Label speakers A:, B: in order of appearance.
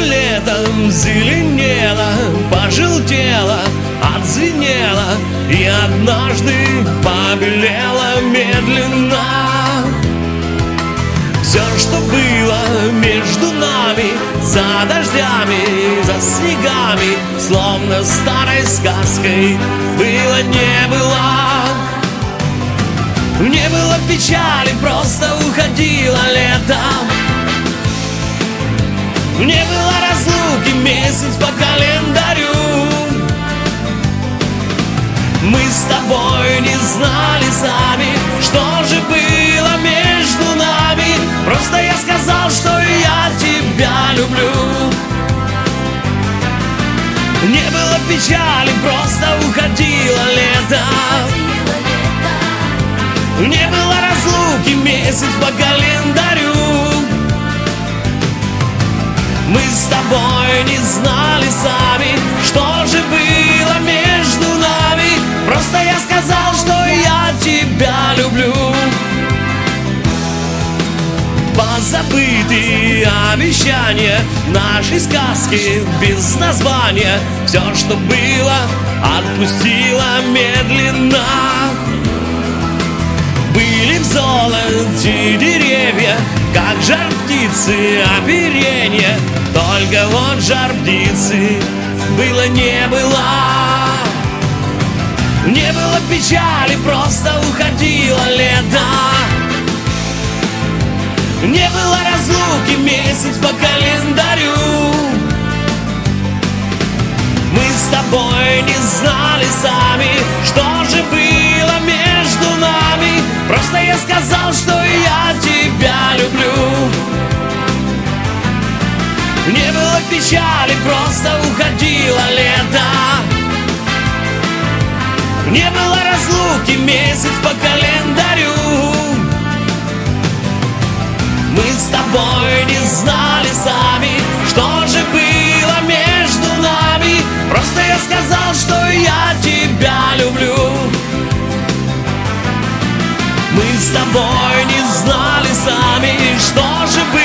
A: летом зеленело, пожелтело, отзвенело и однажды побелело медленно. Все, что было между нами, за дождями, за снегами, словно старой сказкой, было не было. Не было печали, просто уходило лето. Не было разлуки, месяц по календарю. Мы с тобой не знали сами, что же было между нами. Просто я сказал, что я тебя люблю. Не было печали, просто уходило лето. Не было разлуки, месяц по календарю. Мы с тобой не знали сами, что же было между нами. Просто я сказал, что я тебя люблю. Позабытые обещания нашей сказки без названия. Все, что было, отпустила медленно. Были в золоте деревья, как жар птицы оперенье. Только вот жар птицы было не было. Не было печали, просто уходило лето. Не было разлуки, месяц по календарю. Мы с тобой не знали сами, что же было между нами. Просто я сказал, что я тебя люблю. Не было печали, просто уходило лето. Не было разлуки, месяц по календарю. Мы с тобой не знали сами, что же было между нами. Просто я сказал, что я тебя люблю. Мы с тобой не знали сами, что же было